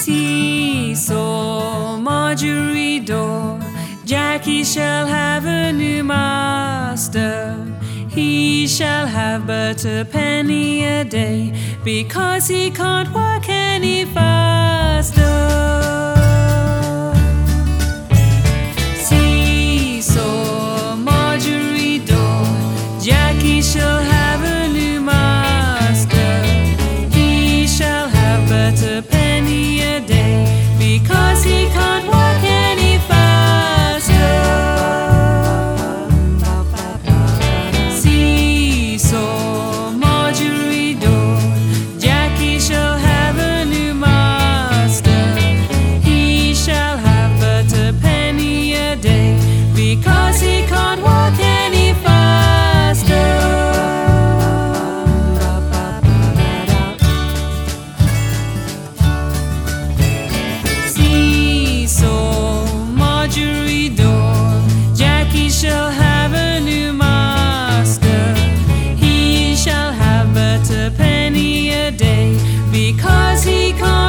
Seesaw, Marjorie Daw, Jackie shall have a new master. He shall have but a penny a day, because he can't work any faster. Seesaw, Marjorie Daw, Jackie shall have a new master. He shall have but a penny a day, because he can't work any faster. Seesaw, Marjorie Daw, Jackie shall have a new master. He shall have but a penny a day, because he can't walk any faster. Seesaw, Marjorie Daw, Jackie shall have a new master. He shall have but a penny a day, because he can't